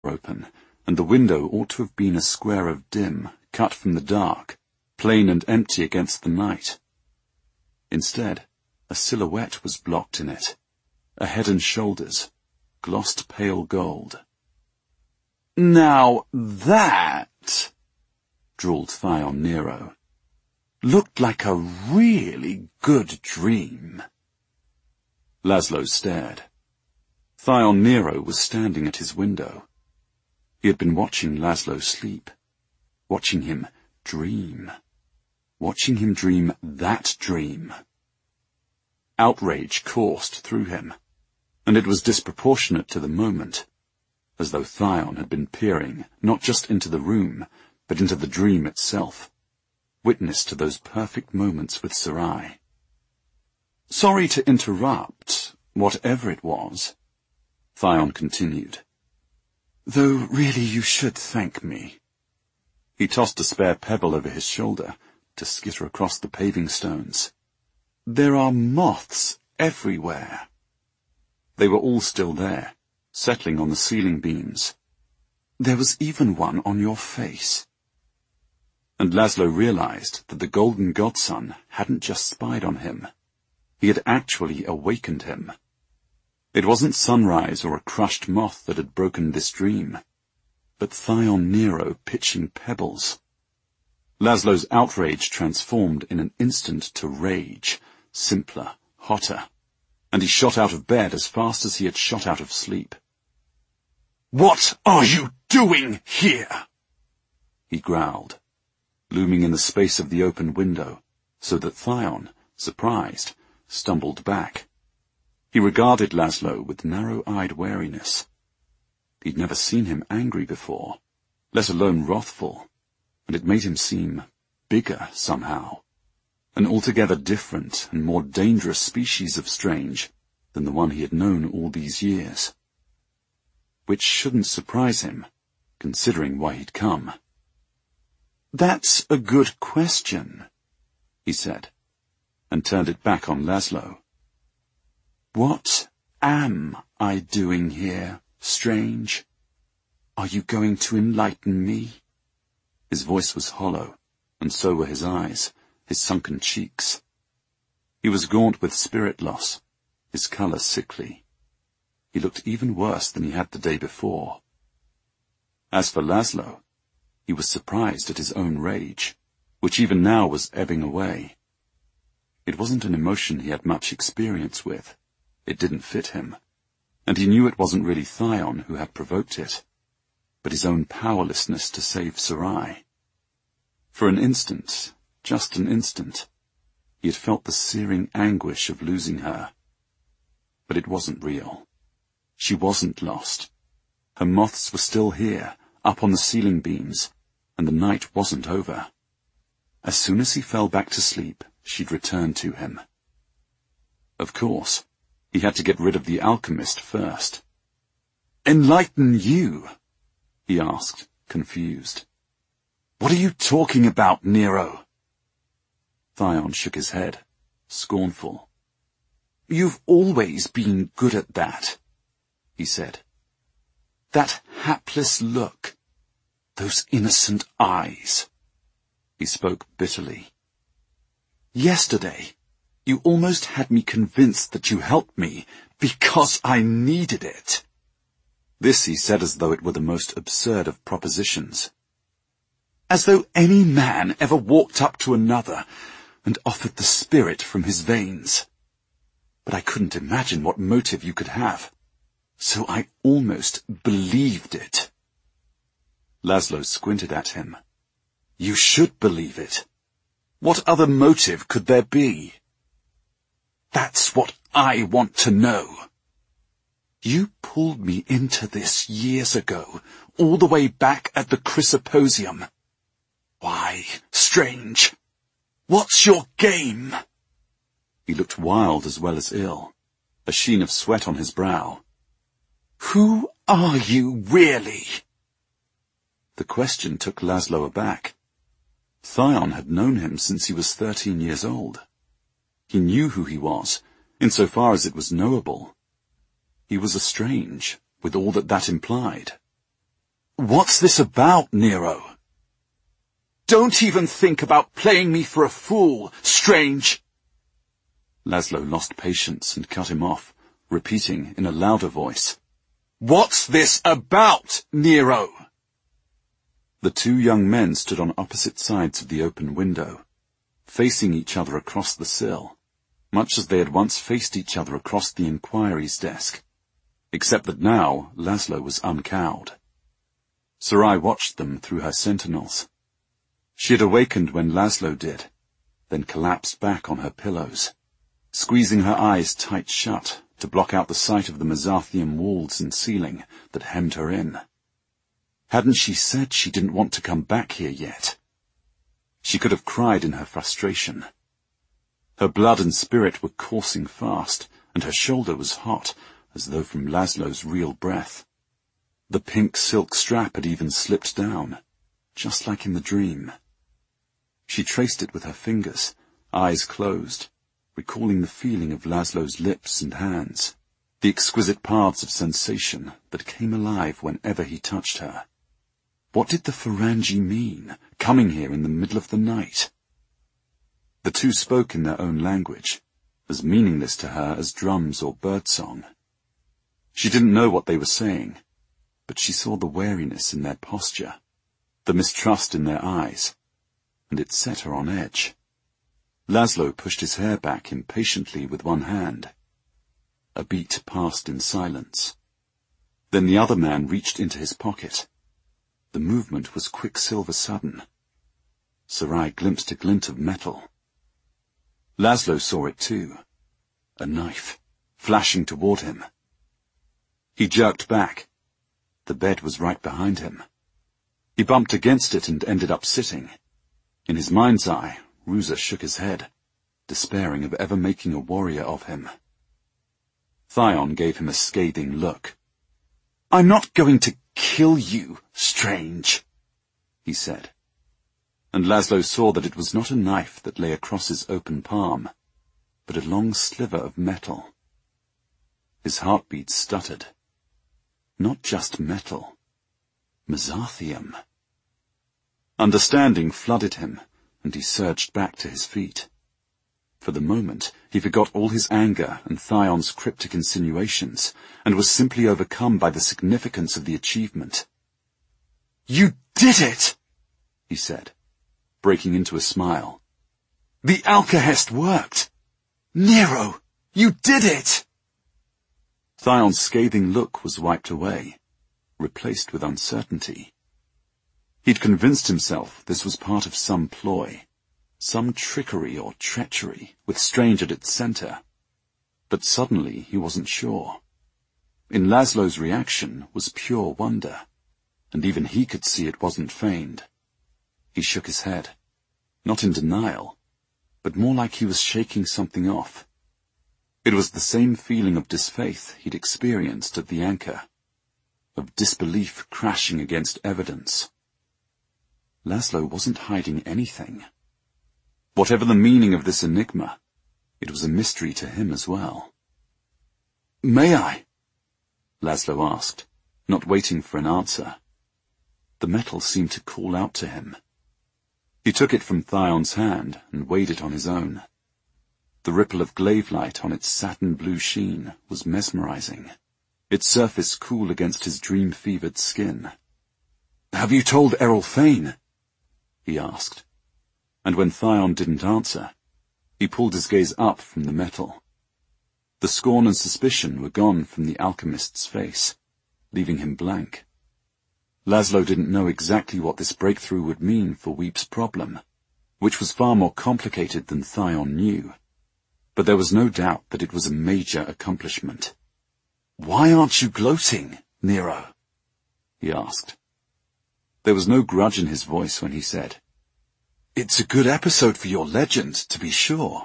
open, and the window ought to have been a square of dim, cut from the dark, plain and empty against the night. Instead, a silhouette was blocked in it, a head and shoulders, glossed pale gold. "Now that," drawled Thyone Nero, "looked like a really good dream." Laszlo stared. Thyone Nero was standing at his window. He had been watching Laszlo sleep, watching him dream that dream. Outrage coursed through him, and it was disproportionate to the moment, as though Thyone had been peering not just into the room, but into the dream itself, witness to those perfect moments with Sarai. "Sorry to interrupt, whatever it was," Thyone continued, "though really you should thank me." He tossed a spare pebble over his shoulder to skitter across the paving stones. "There are moths everywhere." They were all still there, settling on the ceiling beams. "There was even one on your face." And Laszlo realized that the golden godson hadn't just spied on him. He had actually awakened him. It wasn't sunrise or a crushed moth that had broken this dream, but Thyone Nero pitching pebbles. Laszlo's outrage transformed in an instant to rage, simpler, hotter, and he shot out of bed as fast as he had shot out of sleep. "What are you doing here?" he growled, looming in the space of the open window, so that Thyone, surprised, stumbled back. He regarded Laszlo with narrow-eyed wariness. He'd never seen him angry before, let alone wrathful, and it made him seem bigger somehow, an altogether different and more dangerous species of strange than the one he had known all these years. Which shouldn't surprise him, considering why he'd come. "That's a good question," he said, and turned it back on Laszlo. "What am I doing here, strange? Are you going to enlighten me?" His voice was hollow, and so were his eyes, his sunken cheeks. He was gaunt with spirit loss, his colour sickly. He looked even worse than he had the day before. As for Laszlo, he was surprised at his own rage, which even now was ebbing away. It wasn't an emotion he had much experience with. It didn't fit him, and he knew it wasn't really Thyone who had provoked it, but his own powerlessness to save Sarai. For an instant, just an instant, he had felt the searing anguish of losing her. But it wasn't real. She wasn't lost. Her moths were still here, up on the ceiling beams, and the night wasn't over. As soon as he fell back to sleep, she'd return to him. Of course, he had to get rid of the alchemist first. "Enlighten you?" he asked, confused. "What are you talking about, Nero?" Thyone shook his head, scornful. "You've always been good at that," he said. "That hapless look, those innocent eyes." He spoke bitterly. "Yesterday, you almost had me convinced that you helped me because I needed it." This he said as though it were the most absurd of propositions. "As though any man ever walked up to another and offered the spirit from his veins. But I couldn't imagine what motive you could have, so I almost believed it." Laszlo squinted at him. "You should believe it. What other motive could there be?" "That's what I want to know. You pulled me into this years ago, all the way back at the Chrysoposium. Why, strange, what's your game?" He looked wild as well as ill, a sheen of sweat on his brow. "Who are you, really?" The question took Laszlo aback. Thyone had known him since he was 13 years old. He knew who he was, insofar as it was knowable. He was a strange, with all that implied. What's this about, Nero? Don't even think about playing me for a fool, Strange! Laszlo lost patience and cut him off, repeating in a louder voice, What's this about, Nero? The two young men stood on opposite sides of the open window, facing each other across the sill, much as they had once faced each other across the inquiry's desk, except that now Laszlo was uncowed. Sarai watched them through her sentinels. She had awakened when Laszlo did, then collapsed back on her pillows, squeezing her eyes tight shut to block out the sight of the Mazathian walls and ceiling that hemmed her in. Hadn't she said she didn't want to come back here yet? She could have cried in her frustration. Her blood and spirit were coursing fast, and her shoulder was hot, as though from Laszlo's real breath. The pink silk strap had even slipped down, just like in the dream. She traced it with her fingers, eyes closed, recalling the feeling of Laszlo's lips and hands, the exquisite paths of sensation that came alive whenever he touched her. What did the Farangi mean, coming here in the middle of the night? The two spoke in their own language, as meaningless to her as drums or birdsong. She didn't know what they were saying, but she saw the wariness in their posture, the mistrust in their eyes, and it set her on edge. Laszlo pushed his hair back impatiently with one hand. A beat passed in silence. Then the other man reached into his pocket. The movement was quicksilver sudden. Sarai glimpsed a glint of metal. Laszlo saw it too. A knife, flashing toward him. He jerked back. The bed was right behind him. He bumped against it and ended up sitting. In his mind's eye, Ruza shook his head, despairing of ever making a warrior of him. Thyon gave him a scathing look. I'm not going to kill you, Strange, he said. And Laszlo saw that it was not a knife that lay across his open palm, but a long sliver of metal. His heartbeat stuttered. Not just metal. Mazathium. Understanding flooded him, and he surged back to his feet. For the moment, he forgot all his anger and Thyon's cryptic insinuations, and was simply overcome by the significance of the achievement. You did it, he said, breaking into a smile. The Alcahest worked. Nero, you did it! Thion's scathing look was wiped away, replaced with uncertainty. He'd convinced himself this was part of some ploy, some trickery or treachery with Strange at its center. But suddenly he wasn't sure. In Laszlo's reaction was pure wonder, and even he could see it wasn't feigned. He shook his head, not in denial, but more like he was shaking something off. It was the same feeling of disfaith he'd experienced at the anchor, of disbelief crashing against evidence. Laszlo wasn't hiding anything. Whatever the meaning of this enigma, it was a mystery to him as well. May I? Laszlo asked, not waiting for an answer. The metal seemed to call out to him. He took it from Thion's hand and weighed it on his own. The ripple of glaive light on its satin blue sheen was mesmerizing, its surface cool against his dream-fevered skin. Have you told Errol Fane? He asked. And when Thyon didn't answer, he pulled his gaze up from the metal. The scorn and suspicion were gone from the alchemist's face, leaving him blank. Laszlo didn't know exactly what this breakthrough would mean for Weep's problem, which was far more complicated than Thyon knew. But there was no doubt that it was a major accomplishment. Why aren't you gloating, Nero? He asked. There was no grudge in his voice when he said, It's a good episode for your legend, to be sure.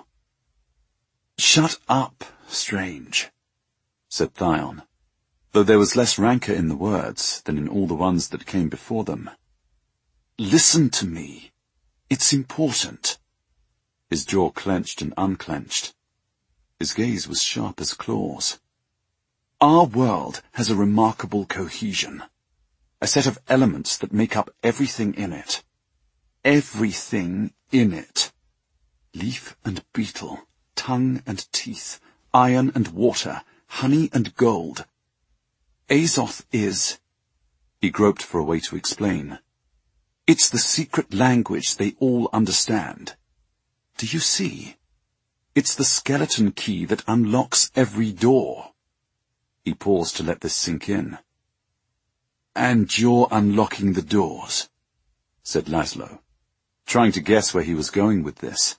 Shut up, Strange, said Thyon, though there was less rancor in the words than in all the ones that came before them. Listen to me. It's important. His jaw clenched and unclenched. His gaze was sharp as claws. Our world has a remarkable cohesion. a set of elements that make up everything in it. Everything in it. Leaf and beetle, tongue and teeth, iron and water, honey and gold. Azoth is... He groped for a way to explain. It's the secret language they all understand. Do you see? It's the skeleton key that unlocks every door. He paused to let this sink in. And you're unlocking the doors, said Laszlo, trying to guess where he was going with this.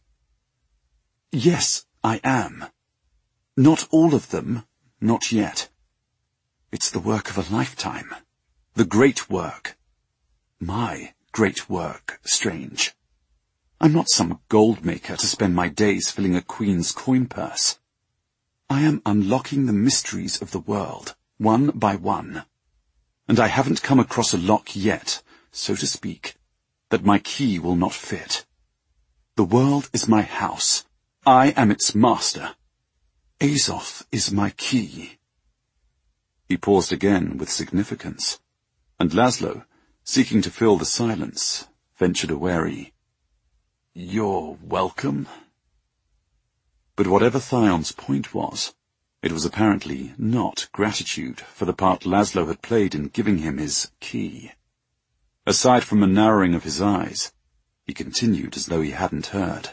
Yes, I am. Not all of them, not yet. It's the work of a lifetime. The great work. My great work, Strange. I'm not some gold maker to spend my days filling a queen's coin purse. I am unlocking the mysteries of the world, one by one. And I haven't come across a lock yet, so to speak, that my key will not fit. The world is my house. I am its master. Azoth is my key. He paused again with significance, and Laszlo, seeking to fill the silence, ventured a wary, "You're welcome." But whatever Thion's point was, it was apparently not gratitude for the part Laszlo had played in giving him his key. Aside from a narrowing of his eyes, he continued as though he hadn't heard.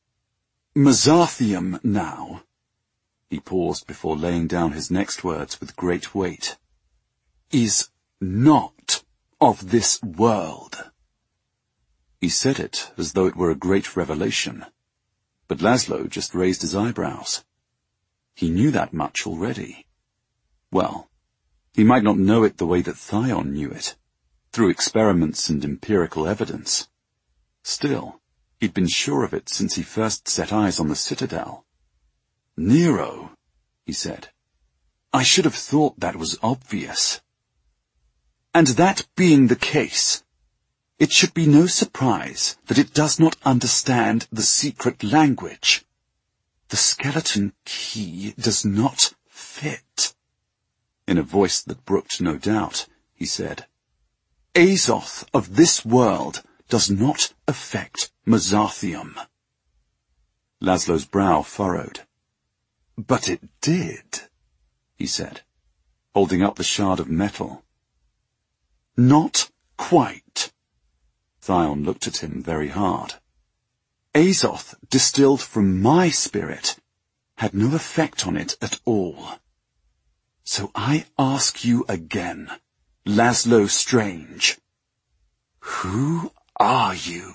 Mezathium now, he paused before laying down his next words with great weight, is not of this world. He said it as though it were a great revelation, but Laszlo just raised his eyebrows. He knew that much already. Well, he might not know it the way that Thion knew it, through experiments and empirical evidence. Still, he'd been sure of it since he first set eyes on the Citadel. Nero, he said. I should have thought that was obvious. And that being the case, it should be no surprise that it does not understand the secret language. The skeleton key does not fit. In a voice that brooked no doubt, he said, Azoth of this world does not affect Mezathium. Laszlo's brow furrowed. But it did, he said, holding up the shard of metal. Not quite. Thion looked at him very hard. Azoth, distilled from my spirit, had no effect on it at all. So I ask you again, Laszlo Strange, who are you?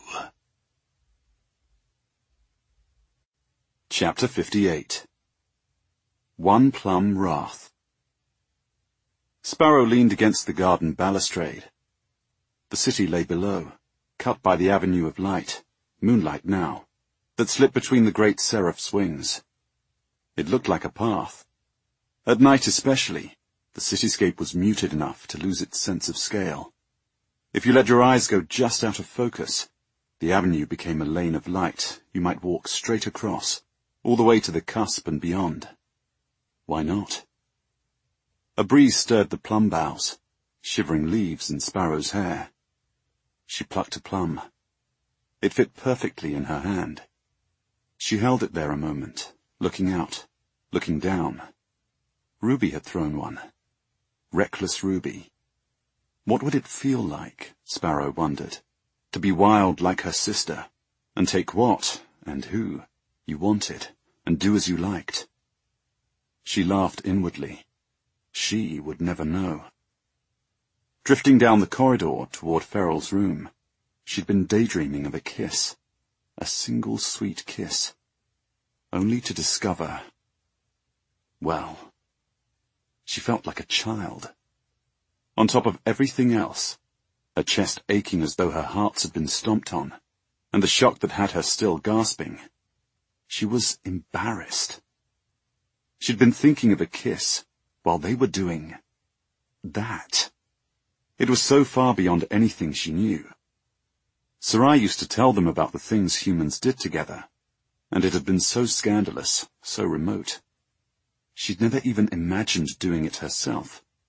Chapter 58. One Plum Wrath. Sparrow leaned against the garden balustrade. The city lay below, cut by the avenue of light, moonlight now, that slipped between the great seraph's wings. It looked like a path. At night especially, the cityscape was muted enough to lose its sense of scale. If you let your eyes go just out of focus, the avenue became a lane of light you might walk straight across, all the way to the cusp and beyond. Why not? A breeze stirred the plum boughs, shivering leaves in Sparrow's hair. She plucked a plum. It fit perfectly in her hand. She held it there a moment, looking out, looking down. Ruby had thrown one. Reckless Ruby. What would it feel like, Sparrow wondered, to be wild like her sister, and take what, and who, you wanted, and do as you liked? She laughed inwardly. She would never know. Drifting down the corridor toward Ferrell's room, she'd been daydreaming of a kiss. A single sweet kiss. Only to discover... Well, she felt like a child. On top of everything else, her chest aching as though her heart had been stomped on, and the shock that had her still gasping, she was embarrassed. She'd been thinking of a kiss while they were doing that. It was so far beyond anything she knew. Sarai used to tell them about the things humans did together, and it had been so scandalous, so remote. She'd never even imagined doing it herself.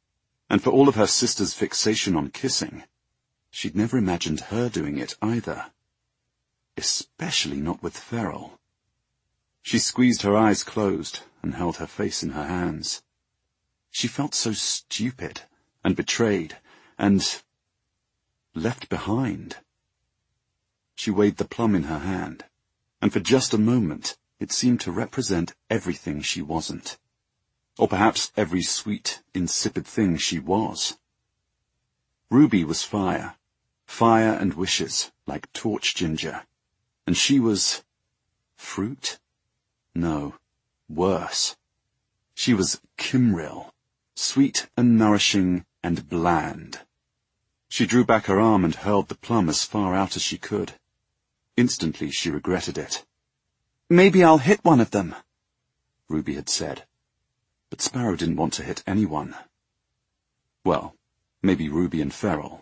And for all of her sister's fixation on kissing, she'd never imagined her doing it either. Especially not with Ferrol. She squeezed her eyes closed and held her face in her hands. She felt so stupid and betrayed and left behind. She weighed the plum in her hand, and for just a moment it seemed to represent everything she wasn't. Or perhaps every sweet, insipid thing she was. Ruby was fire and wishes, like torch ginger. And she was fruit? No, worse. She was Kimril, sweet and nourishing and bland. She drew back her arm and hurled the plum as far out as she could. Instantly she regretted it. "Maybe I'll hit one of them," Ruby had said. But Sparrow didn't want to hit anyone. Well, maybe Ruby and Ferrol.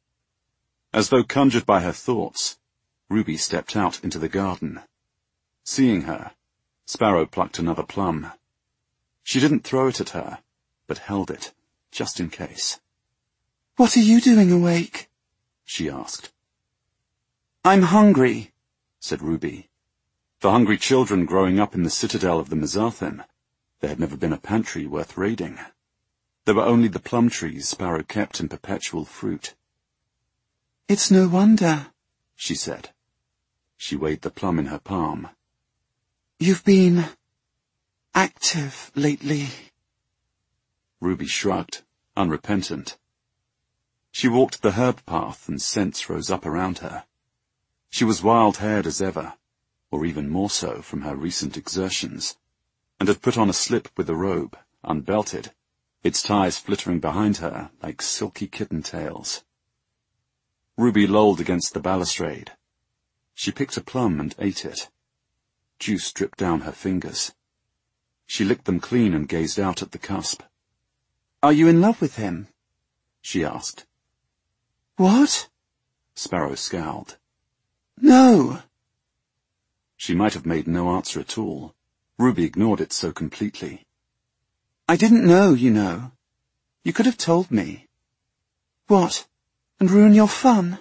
As though conjured by her thoughts, Ruby stepped out into the garden. Seeing her, Sparrow plucked another plum. She didn't throw it at her, but held it, just in case. "What are you doing awake?" she asked. "I'm hungry," said Ruby. For hungry children growing up in the citadel of the Mizarthim, there had never been a pantry worth raiding. There were only the plum trees Sparrow kept in perpetual fruit. "It's no wonder," she said. She weighed the plum in her palm. "You've been active lately." Ruby shrugged, unrepentant. She walked the herb path and scents rose up around her. She was wild-haired as ever, or even more so from her recent exertions, and had put on a slip with a robe, unbelted, its ties flittering behind her like silky kitten tails. Ruby lolled against the balustrade. She picked a plum and ate it. Juice dripped down her fingers. She licked them clean and gazed out at the cusp. "Are you in love with him?" she asked. "What?" Sparrow scowled. "No." She might have made no answer at all. Ruby ignored it so completely. "I didn't know, you know. You could have told me." "What? And ruin your fun?"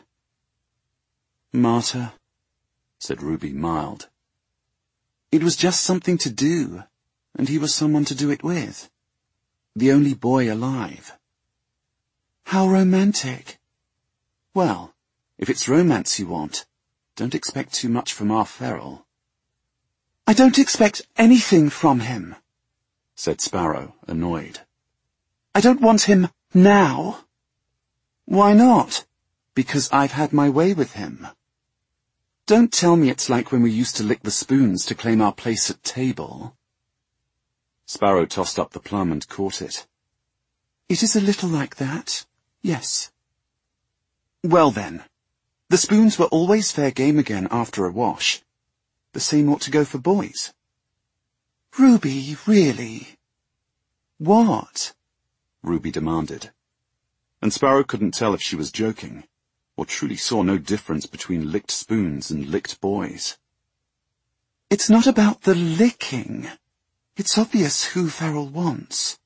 "Martyr," said Ruby, mild. "It was just something to do, and he was someone to do it with. The only boy alive." "How romantic." "Well, if it's romance you want, don't expect too much from our Ferrol." "I don't expect anything from him," said Sparrow, annoyed. "I don't want him now." "Why not?" "Because I've had my way with him." "Don't tell me it's like when we used to lick the spoons to claim our place at table." Sparrow tossed up the plum and caught it. "It is a little like that, yes." "Well then, the spoons were always fair game again after a wash. The same ought to go for boys." "Ruby, really?" "What?" Ruby demanded. And Sparrow couldn't tell if she was joking, or truly saw no difference between licked spoons and licked boys. "It's not about the licking. It's obvious who Ferrol wants."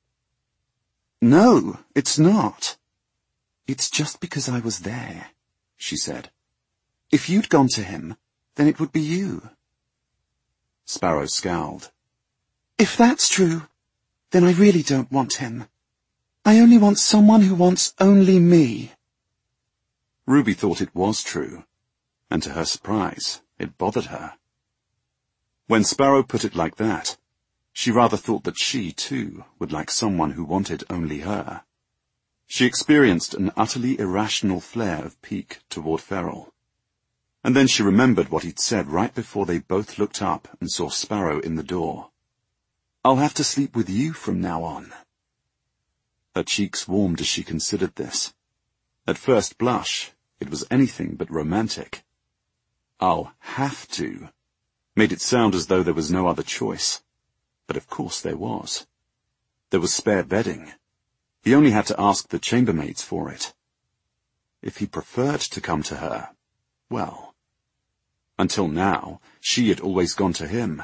"No, it's not." "It's just because I was there," she said. "If you'd gone to him, then it would be you." Sparrow scowled. "If that's true, then I really don't want him. I only want someone who wants only me." Ruby thought it was true, and to her surprise, it bothered her. When Sparrow put it like that, she rather thought that she, too, would like someone who wanted only her. She experienced an utterly irrational flare of pique toward Ferrol. And then she remembered what he'd said right before they both looked up and saw Sparrow in the door. "I'll have to sleep with you from now on." Her cheeks warmed as she considered this. At first blush, it was anything but romantic. "I'll have to" made it sound as though there was no other choice. But of course there was. There was spare bedding. He only had to ask the chambermaids for it. If he preferred to come to her, well... Until now, she had always gone to him.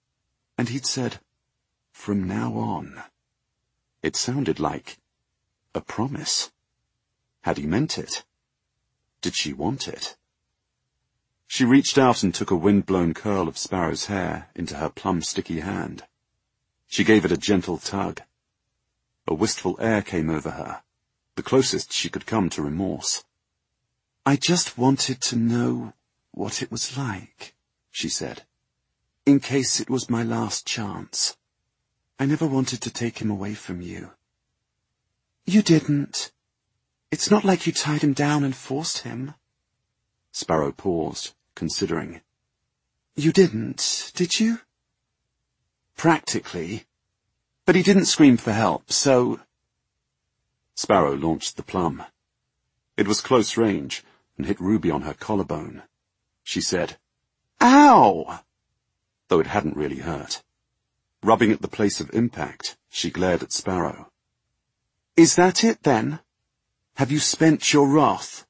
And he'd said, "From now on." It sounded like A promise? Had he meant it? Did she want it? She reached out and took a wind-blown curl of Sparrow's hair into her plum-sticky hand. She gave it a gentle tug. A wistful air came over her, the closest she could come to remorse. "I just wanted to know what it was like," she said, "in case it was my last chance. I never wanted to take him away from you." "You didn't. It's not like you tied him down and forced him." Sparrow paused, considering. "You didn't, did you?" "Practically. But he didn't scream for help, so—" Sparrow launched the plum. It was close range and hit Ruby on her collarbone. She said, "Ow!" though it hadn't really hurt. Rubbing at the place of impact, she glared at Sparrow. "Is that it, then? Have you spent your wrath?"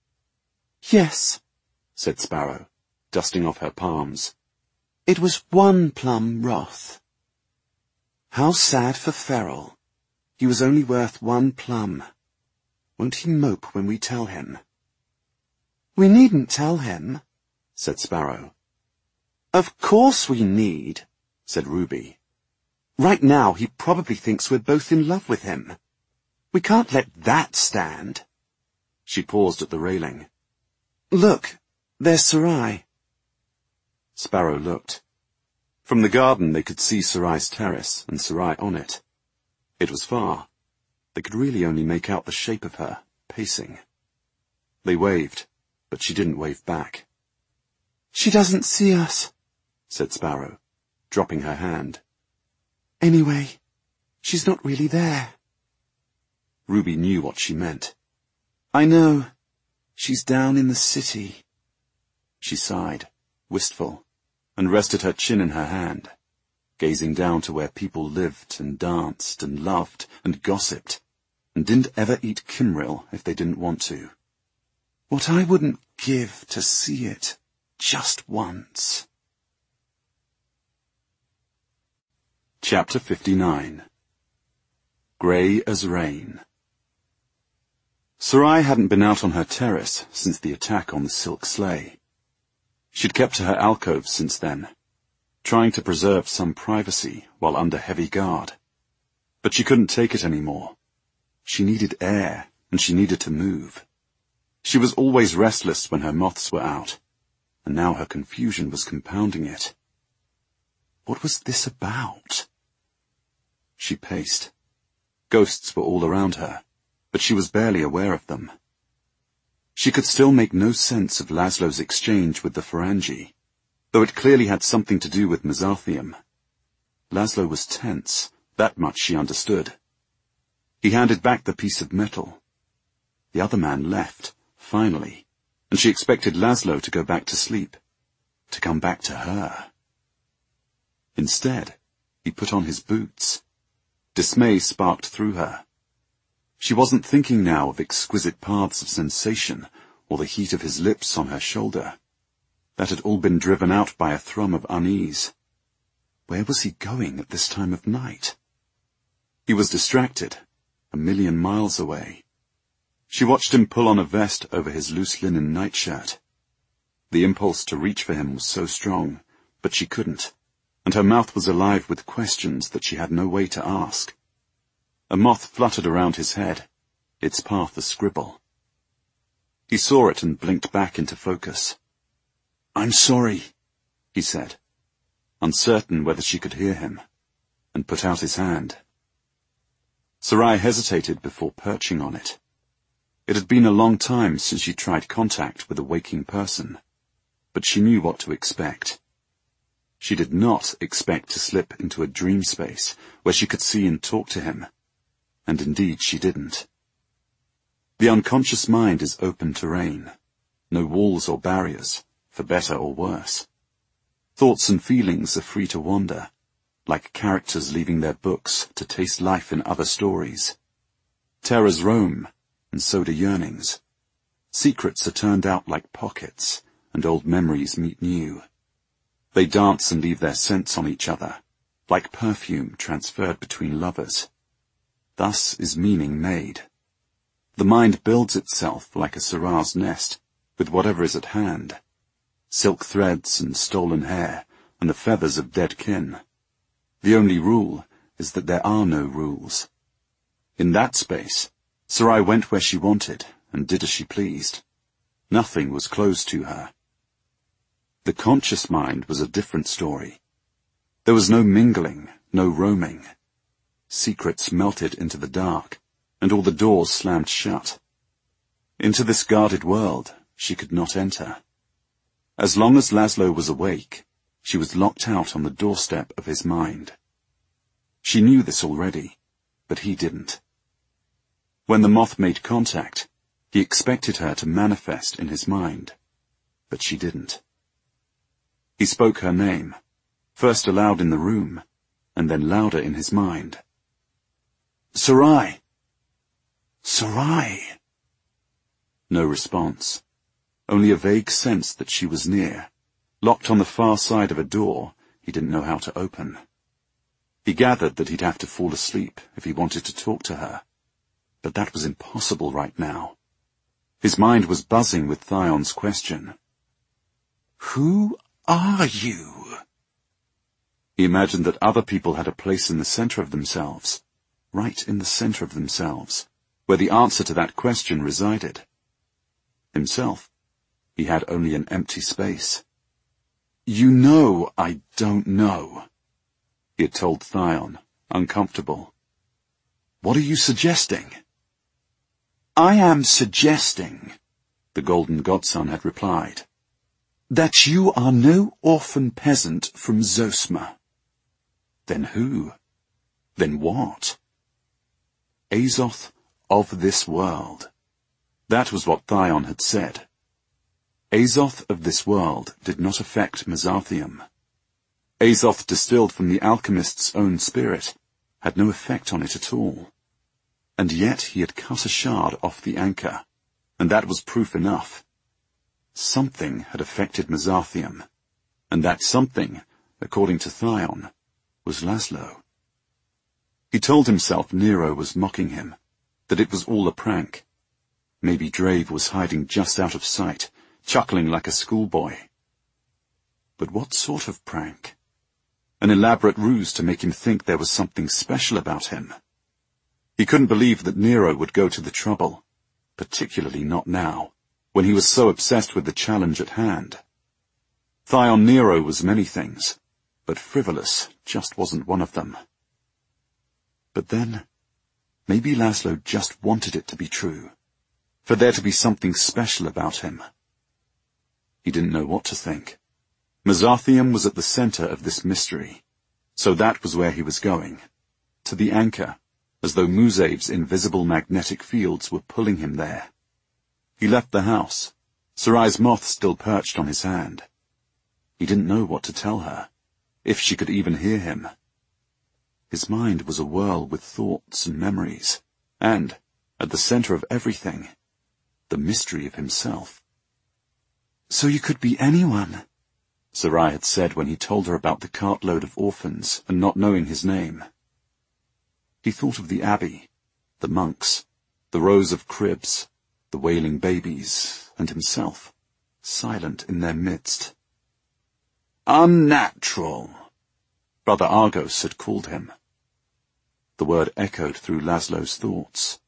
"Yes," said Sparrow, dusting off her palms. "It was one plum wrath." "How sad for Ferrol. He was only worth one plum. Won't he mope when we tell him?" "We needn't tell him," said Sparrow. "Of course we need," said Ruby. "Right now he probably thinks we're both in love with him. We can't let that stand." She paused at the railing. "Look, there's Sarai." Sparrow looked. From the garden they could see Sarai's terrace and Sarai on it. It was far. They could really only make out the shape of her, pacing. They waved, but she didn't wave back. "She doesn't see us," said Sparrow, dropping her hand. "Anyway, she's not really there." Ruby knew what she meant. "I know. She's down in the city." She sighed, wistful, and rested her chin in her hand, gazing down to where people lived and danced and loved and gossiped, and didn't ever eat Kimrill if they didn't want to. "What I wouldn't give to see it just once." Chapter 59. Grey as Rain. Sarai hadn't been out on her terrace since the attack on the silk sleigh. She'd kept to her alcove since then, trying to preserve some privacy while under heavy guard. But she couldn't take it anymore. She needed air, and she needed to move. She was always restless when her moths were out, and now her confusion was compounding it. What was this about? She paced. Ghosts were all around her, but she was barely aware of them. She could still make no sense of Laszlo's exchange with the Farangi, though it clearly had something to do with Mesarthium. Laszlo was tense, that much she understood. He handed back the piece of metal. The other man left, finally, and she expected Laszlo to go back to sleep, to come back to her. Instead, he put on his boots. Dismay sparked through her. She wasn't thinking now of exquisite paths of sensation or the heat of his lips on her shoulder. That had all been driven out by a thrum of unease. Where was he going at this time of night? He was distracted, 1,000,000 miles away. She watched him pull on a vest over his loose linen nightshirt. The impulse to reach for him was so strong, but she couldn't, and her mouth was alive with questions that she had no way to ask. A moth fluttered around his head, its path a scribble. He saw it and blinked back into focus. "I'm sorry," he said, uncertain whether she could hear him, and put out his hand. Sarai hesitated before perching on it. It had been a long time since she tried contact with a waking person, but she knew what to expect. She did not expect to slip into a dream space where she could see and talk to him, and indeed she didn't. The unconscious mind is open terrain, no walls or barriers, for better or worse. Thoughts and feelings are free to wander, like characters leaving their books to taste life in other stories. Terrors roam, and so do yearnings. Secrets are turned out like pockets, and old memories meet new. They dance and leave their scents on each other, like perfume transferred between lovers. Thus is meaning made. The mind builds itself like a Sirah's nest, with whatever is at hand. Silk threads and stolen hair, and the feathers of dead kin. The only rule is that there are no rules. In that space, Sarai went where she wanted, and did as she pleased. Nothing was closed to her. The conscious mind was a different story. There was no mingling, no roaming. Secrets melted into the dark, and all the doors slammed shut. Into this guarded world she could not enter. As long as Laszlo was awake, she was locked out on the doorstep of his mind. She knew this already, but he didn't. When the moth made contact, he expected her to manifest in his mind, but she didn't. He spoke her name, first aloud in the room, and then louder in his mind. "Sarai! Sarai!" No response, only a vague sense that she was near, locked on the far side of a door he didn't know how to open. He gathered that he'd have to fall asleep if he wanted to talk to her, but that was impossible right now. His mind was buzzing with Thion's question. "Who are you?" He imagined that other people had a place in the center of themselves, right in the center of themselves, where the answer to that question resided. Himself, he had only an empty space. "You know I don't know," he had told Thion, uncomfortable. "What are you suggesting?" "I am suggesting," the golden godson had replied, "that you are no orphan peasant from Zosma." Then who? Then what? Azoth of this world. That was what Thion had said. Azoth of this world did not affect Mesathium. Azoth distilled from the alchemist's own spirit had no effect on it at all. And yet he had cut a shard off the anchor, and that was proof enough. Something had affected Mesathium, and that something, according to Thion, was Laszlo. He told himself Nero was mocking him, that it was all a prank. Maybe Drave was hiding just out of sight, chuckling like a schoolboy. But what sort of prank? An elaborate ruse to make him think there was something special about him. He couldn't believe that Nero would go to the trouble, particularly not now, when he was so obsessed with the challenge at hand. Thion Nero was many things, but frivolous just wasn't one of them. But then, maybe Laszlo just wanted it to be true, for there to be something special about him. He didn't know what to think. Mesathium was at the center of this mystery, so that was where he was going, to the anchor, as though Muzav's invisible magnetic fields were pulling him there. He left the house, Sarai's moth still perched on his hand. He didn't know what to tell her, if she could even hear him. His mind was a whirl with thoughts and memories, and, at the center of everything, the mystery of himself. "So you could be anyone," Sarai had said when he told her about the cartload of orphans and not knowing his name. He thought of the abbey, the monks, the rows of cribs, the wailing babies, and himself, silent in their midst. "Unnatural," Brother Argos had called him. The word echoed through Laszlo's thoughts.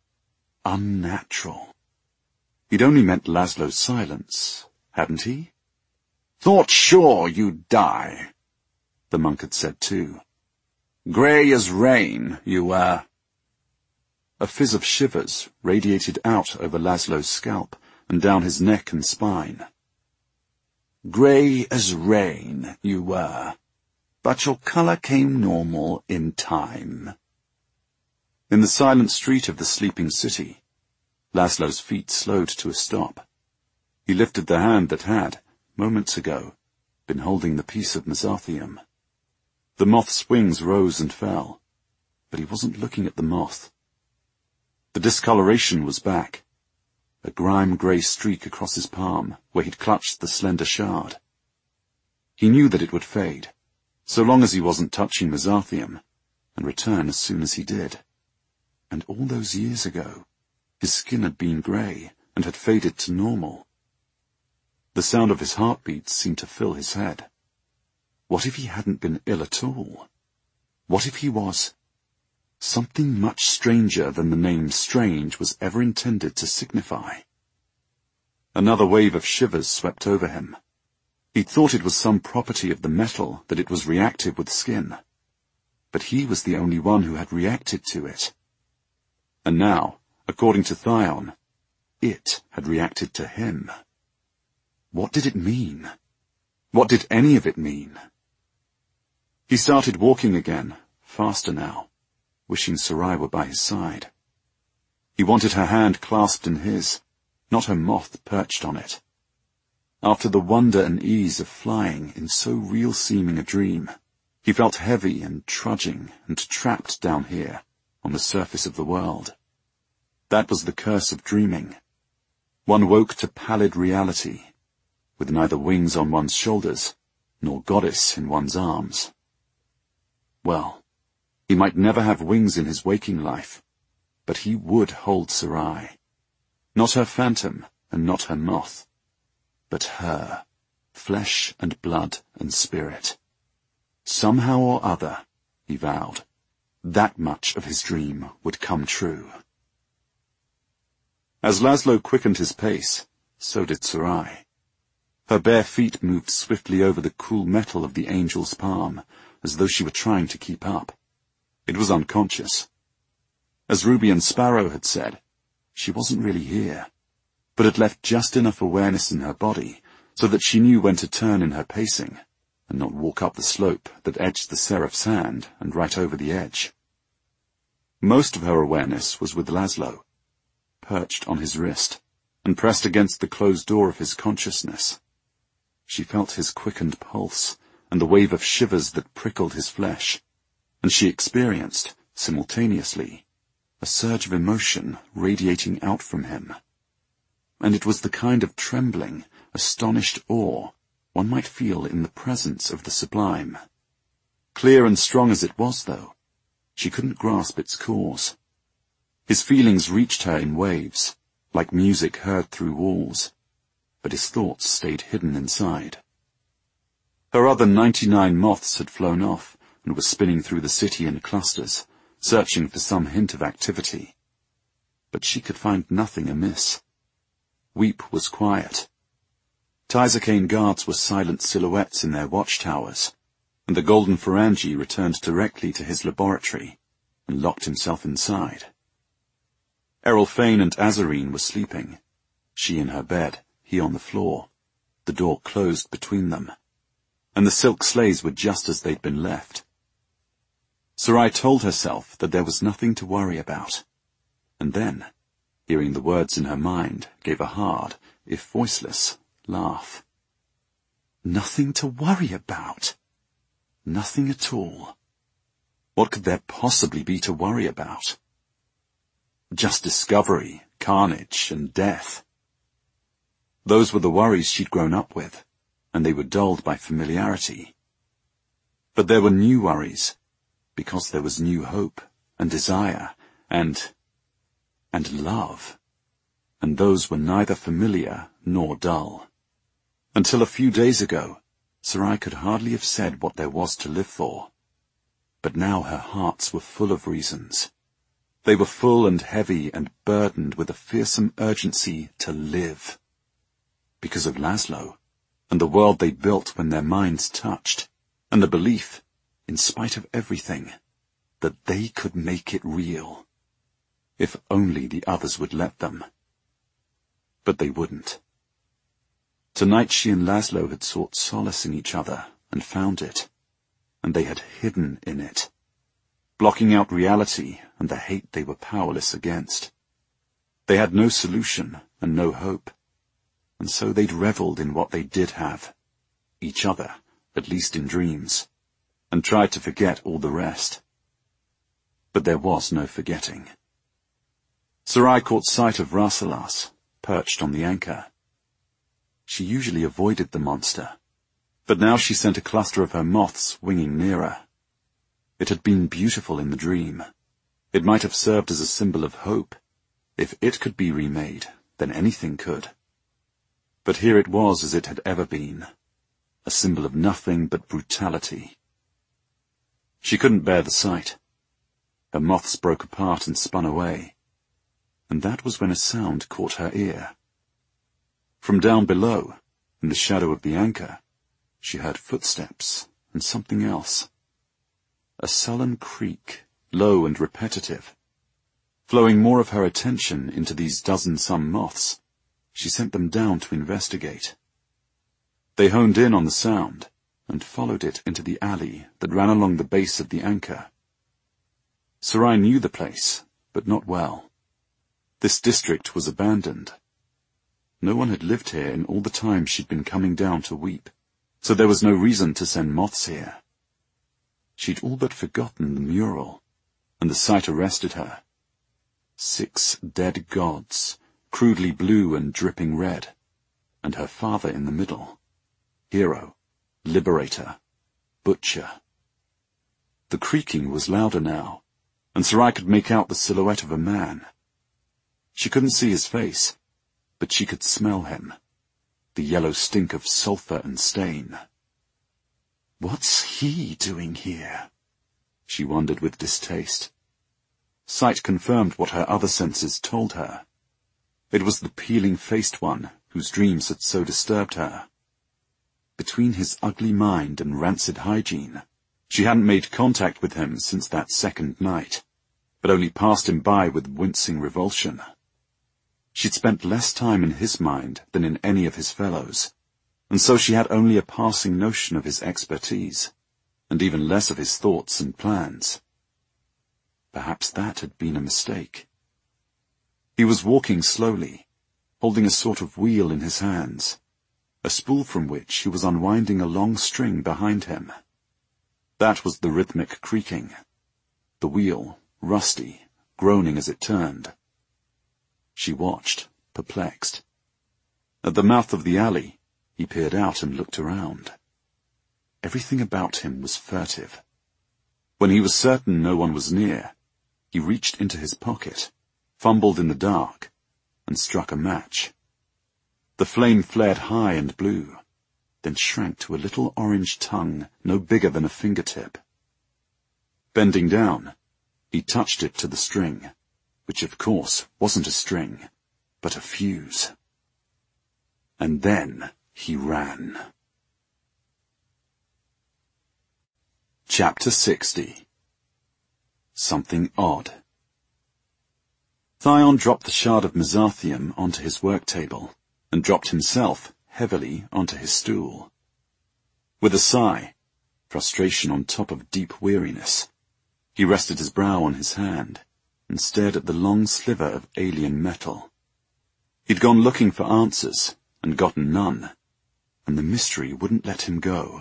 Unnatural. He'd only meant Laszlo's silence, hadn't he? "Thought sure you'd die," the monk had said too. "Grey as rain, you were." A fizz of shivers radiated out over Laszlo's scalp and down his neck and spine. "Grey as rain, you were, but your color came normal in time." In the silent street of the sleeping city, Laszlo's feet slowed to a stop. He lifted the hand that had, moments ago, been holding the piece of Mesathium. The moth's wings rose and fell, but he wasn't looking at the moth. The discoloration was back, a grime-grey streak across his palm where he'd clutched the slender shard. He knew that it would fade, so long as he wasn't touching Mesathium, and return as soon as he did. And all those years ago, His skin had been grey and had faded to normal. The sound of his heartbeats seemed to fill his head. What if he hadn't been ill at all? What if he was something much stranger than the name Strange was ever intended to signify? Another wave of shivers swept over him. He thought it was some property of the metal that it was reactive with skin. But he was the only one who had reacted to it. And now, according to Thyone, it had reacted to him. What did it mean? What did any of it mean? He started walking again, faster now, wishing Sarai were by his side. He wanted her hand clasped in his, not her moth perched on it. After the wonder and ease of flying in so real-seeming a dream, he felt heavy and trudging and trapped down here, on the surface of the world. That was the curse of dreaming. One woke to pallid reality, with neither wings on one's shoulders, nor goddess in one's arms. Well, he might never have wings in his waking life, but he would hold Sarai. Not her phantom, and not her moth, but her, flesh and blood and spirit. Somehow or other, he vowed, that much of his dream would come true. As Laszlo quickened his pace, so did Sarai. Her bare feet moved swiftly over the cool metal of the angel's palm, as though she were trying to keep up. It was unconscious. As Ruby and Sparrow had said, she wasn't really here, but had left just enough awareness in her body so that she knew when to turn in her pacing and not walk up the slope that edged the seraph's hand and right over the edge. Most of her awareness was with Laszlo, perched on his wrist and pressed against the closed door of his consciousness. She felt his quickened pulse and the wave of shivers that prickled his flesh, and she experienced, simultaneously, a surge of emotion radiating out from him. And it was the kind of trembling, astonished awe one might feel in the presence of the sublime. Clear and strong as it was, though, she couldn't grasp its cause. His feelings reached her in waves, like music heard through walls, but his thoughts stayed hidden inside. Her other 99 moths had flown off and were spinning through the city in clusters, searching for some hint of activity. But she could find nothing amiss. Weep was quiet. Tizakane guards were silent silhouettes in their watchtowers, and the golden Ferangi returned directly to his laboratory and locked himself inside. Errol Fane and Azarine were sleeping, she in her bed, he on the floor, the door closed between them, and the silk sleighs were just as they'd been left. Sarai told herself that there was nothing to worry about, and then, hearing the words in her mind, gave a hard, if voiceless, laugh. Nothing to worry about. Nothing at all. What could there possibly be to worry about? Just discovery, carnage, and death. Those were the worries she'd grown up with, and they were dulled by familiarity. But there were new worries, because there was new hope, and desire, and love, and those were neither familiar nor dull. Until a few days ago, Sarai could hardly have said what there was to live for. But now her hearts were full of reasons. They were full and heavy and burdened with a fearsome urgency to live. Because of Laszlo, and the world they built when their minds touched, and the belief, in spite of everything, that they could make it real. If only the others would let them. But they wouldn't. Tonight she and Laszlo had sought solace in each other and found it, and they had hidden in it, blocking out reality and the hate they were powerless against. They had no solution and no hope, and so they'd revelled in what they did have, each other, at least in dreams, and tried to forget all the rest. But there was no forgetting. Sarai caught sight of Rasselas, perched on the anchor. She usually avoided the monster, but now she sent a cluster of her moths winging nearer. It had been beautiful in the dream. It might have served as a symbol of hope, If it could be remade, then anything could. But here it was as it had ever been, a symbol of nothing but brutality. She couldn't bear the sight. Her moths broke apart and spun away, and that was when a sound caught her ear. From down below, in the shadow of the anchor, she heard footsteps and something else. A sullen creak, low and repetitive. Flowing more of her attention into these dozen-some moths, she sent them down to investigate. They honed in on the sound and followed it into the alley that ran along the base of the anchor. Sarai knew the place, but not well. This district was abandoned. No one had lived here in all the time she'd been coming down to weep, so there was no reason to send moths here. She'd all but forgotten the mural, and the sight arrested her. 6 dead gods, crudely blue and dripping red, and her father in the middle. Hero, liberator, butcher. The creaking was louder now, and Sarai could make out the silhouette of a man. She couldn't see his face, but she could smell him, the yellow stink of sulphur and stain. What's he doing here? She wondered with distaste. Sight confirmed what her other senses told her. It was the peeling-faced one whose dreams had so disturbed her. Between his ugly mind and rancid hygiene, she hadn't made contact with him since that second night, but only passed him by with wincing revulsion. She'd spent less time in his mind than in any of his fellows, and so she had only a passing notion of his expertise, and even less of his thoughts and plans. Perhaps that had been a mistake. He was walking slowly, holding a sort of wheel in his hands, a spool from which he was unwinding a long string behind him. That was the rhythmic creaking, the wheel, rusty, groaning as it turned. She watched, perplexed. At the mouth of the alley, he peered out and looked around. Everything about him was furtive. When he was certain no one was near, he reached into his pocket, fumbled in the dark, and struck a match. The flame flared high and blue, then shrank to a little orange tongue no bigger than a fingertip. Bending down, he touched it to the string, which of course wasn't a string, but a fuse. And then he ran. Chapter 60. Something Odd. Thyon dropped the shard of mesathium onto his work table, and dropped himself heavily onto his stool. With a sigh, frustration on top of deep weariness, he rested his brow on his hand and stared at the long sliver of alien metal. He'd gone looking for answers and gotten none, and the mystery wouldn't let him go.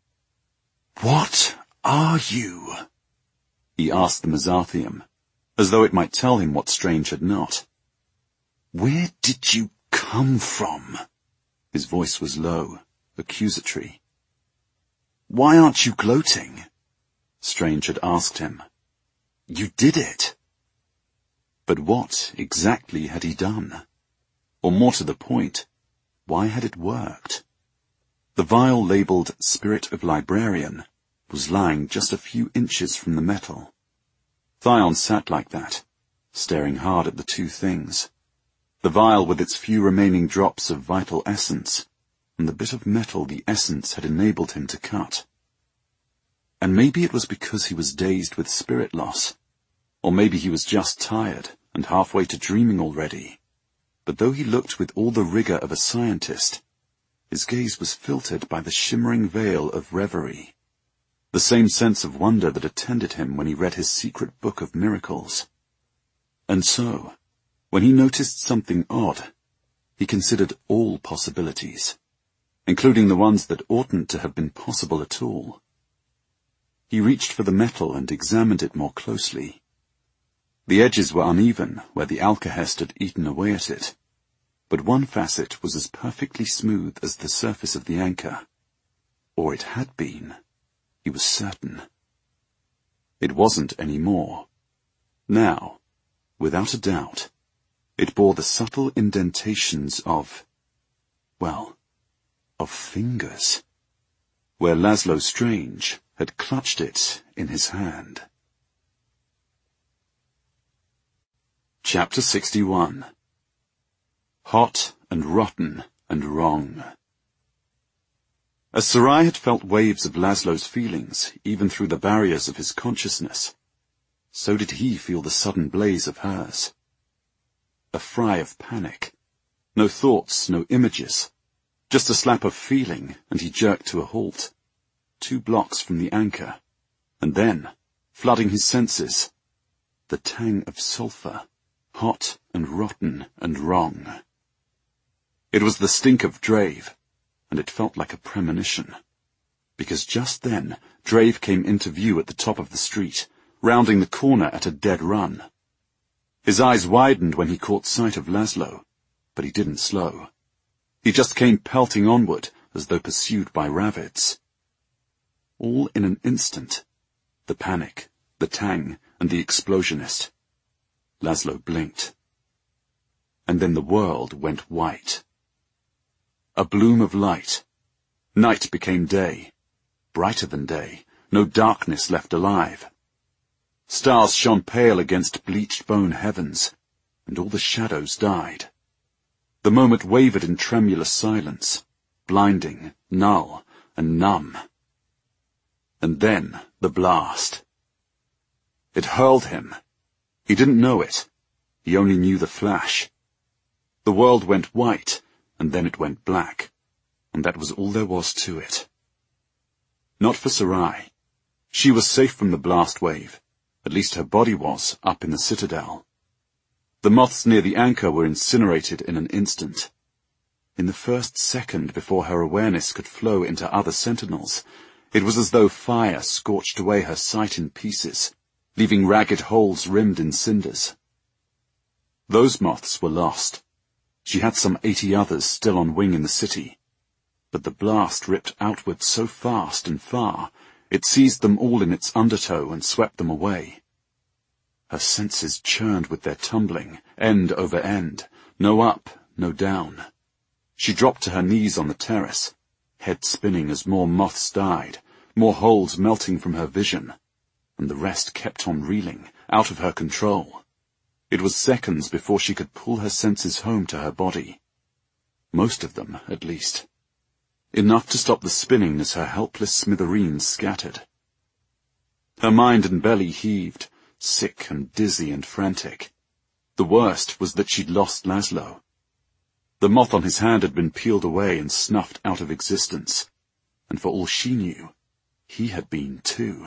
"What are you?" he asked the mesathium, as though it might tell him what Strange had not. "Where did you come from?" His voice was low, accusatory. "Why aren't you gloating?" Strange had asked him. "You did it." But what exactly had he done? Or more to the point, why had it worked? The vial labelled Spirit of Librarian was lying just a few inches from the metal. Thyon sat like that, staring hard at the two things. The vial with its few remaining drops of vital essence, and the bit of metal the essence had enabled him to cut. And maybe it was because he was dazed with spirit loss, or maybe he was just tired and halfway to dreaming already. But though he looked with all the rigor of a scientist, his gaze was filtered by the shimmering veil of reverie, the same sense of wonder that attended him when he read his secret book of miracles. And so, when he noticed something odd, he considered all possibilities, including the ones that oughtn't to have been possible at all. He reached for the metal and examined it more closely. The edges were uneven where the alkahest had eaten away at it, but one facet was as perfectly smooth as the surface of the anchor. Or it had been. He was certain. It wasn't any more. Now, without a doubt, It bore the subtle indentations of fingers, where Laszlo Strange had clutched it in his hand. Chapter 61. Hot and rotten and wrong. As Sarai had felt waves of Laszlo's feelings, even through the barriers of his consciousness, so did he feel the sudden blaze of hers. A fry of panic. No thoughts, no images. Just a slap of feeling, and he jerked to a halt, 2 blocks from the anchor. And then, flooding his senses, the tang of sulphur, hot and rotten and wrong. It was the stink of Drave, and it felt like a premonition. Because just then, Drave came into view at the top of the street, rounding the corner at a dead run. His eyes widened when he caught sight of Laszlo, but he didn't slow. He just came pelting onward, as though pursued by rabbits. All in an instant. The panic, the tang, and the explosionist. Laszlo blinked. And then the world went white. A bloom of light. Night became day. Brighter than day. No darkness left alive. Stars shone pale against bleached bone heavens, and all the shadows died. The moment wavered in tremulous silence, blinding, null, and numb. And then the blast. It hurled him. He didn't know it. He only knew the flash. The world went white, and then it went black, and that was all there was to it. Not for Sarai. She was safe from the blast wave. At least her body was, up in the citadel. The moths near the anchor were incinerated in an instant. In the first second before her awareness could flow into other sentinels, it was as though fire scorched away her sight in pieces, leaving ragged holes rimmed in cinders. Those moths were lost. She had some 80 others still on wing in the city, but the blast ripped outward so fast and far, it seized them all in its undertow and swept them away. Her senses churned with their tumbling, end over end, no up, no down. She dropped to her knees on the terrace, head spinning as more moths died, more holes melting from her vision, and the rest kept on reeling, out of her control. It was seconds before she could pull her senses home to her body. Most of them, at least. Enough to stop the spinning as her helpless smithereens scattered. Her mind and belly heaved, sick and dizzy and frantic. The worst was that she'd lost Laszlo. The moth on his hand had been peeled away and snuffed out of existence, and for all she knew, he had been too.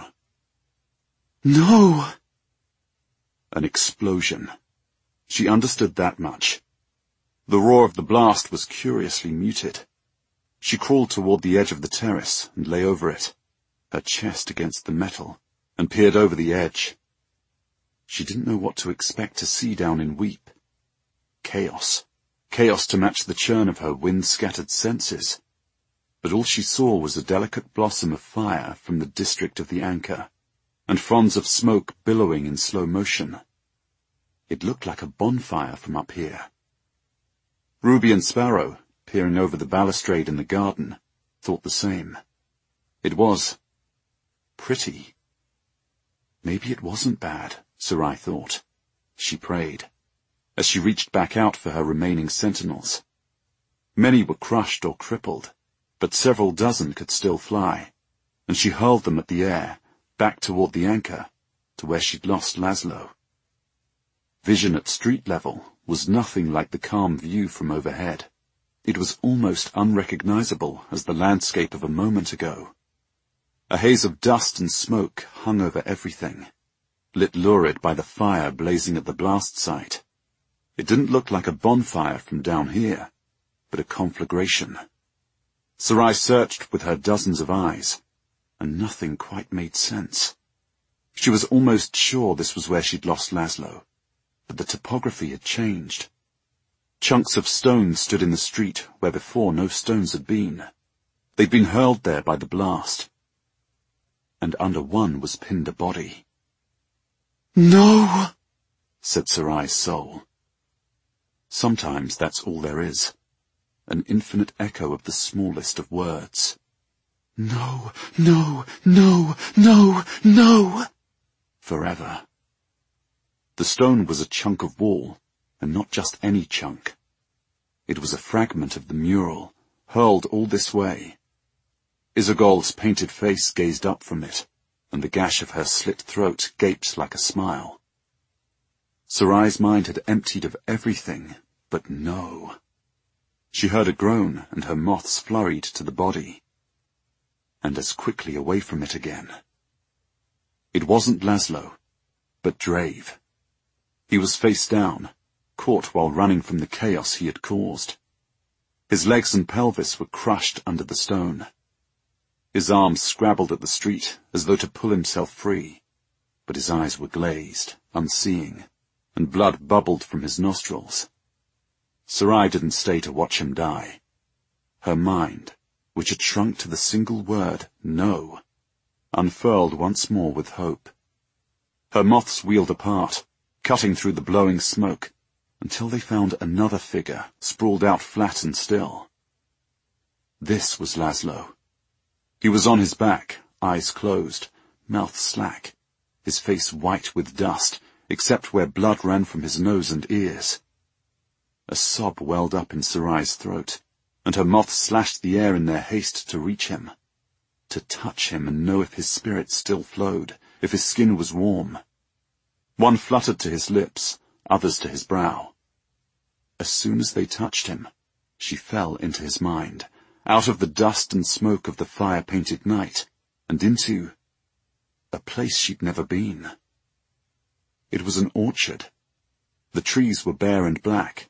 No! An explosion. She understood that much. The roar of the blast was curiously muted. She crawled toward the edge of the terrace and lay over it, her chest against the metal, and peered over the edge. She didn't know what to expect to see down in Weep. Chaos. Chaos to match the churn of her wind-scattered senses. But all she saw was a delicate blossom of fire from the district of the anchor, and fronds of smoke billowing in slow motion. It looked like a bonfire from up here. Ruby and Sparrow, peering over the balustrade in the garden, thought the same. It was pretty. Maybe it wasn't bad, Sarai thought. She prayed, as she reached back out for her remaining sentinels. Many were crushed or crippled, but several dozen could still fly, and she hurled them at the air, back toward the anchor, to where she'd lost Laszlo. Vision at street level was nothing like the calm view from overhead. It was almost unrecognizable as the landscape of a moment ago. A haze of dust and smoke hung over everything, lit lurid by the fire blazing at the blast site. It didn't look like a bonfire from down here, but a conflagration. Sarai searched with her dozens of eyes, and nothing quite made sense. She was almost sure this was where she'd lost Laszlo, but the topography had changed. Chunks of stone stood in the street where before no stones had been. They'd been hurled there by the blast. And under one was pinned a body. No, said Sarai's soul. Sometimes that's all there is. An infinite echo of the smallest of words. No, no, no, no, no! Forever. The stone was a chunk of wall, and not just any chunk. It was a fragment of the mural, hurled all this way. Isogol's painted face gazed up from it, and the gash of her slit throat gaped like a smile. Sarai's mind had emptied of everything, but no. She heard a groan, and her moths flurried to the body, and as quickly away from it again. It wasn't Laszlo, but Drave. He was face down, caught while running from the chaos he had caused. His legs and pelvis were crushed under the stone. His arms scrabbled at the street as though to pull himself free, but his eyes were glazed, unseeing, and blood bubbled from his nostrils. Sarai didn't stay to watch him die. Her mind, which had shrunk to the single word, no, unfurled once more with hope. Her moths wheeled apart, cutting through the blowing smoke, until they found another figure, sprawled out flat and still. This was Laszlo. He was on his back, eyes closed, mouth slack, his face white with dust, except where blood ran from his nose and ears. A sob welled up in Sarai's throat, and her moths slashed the air in their haste to reach him, to touch him and know if his spirit still flowed, if his skin was warm. One fluttered to his lips, others to his brow. As soon as they touched him, she fell into his mind, out of the dust and smoke of the fire-painted night, and into a place she'd never been. It was an orchard. The trees were bare and black.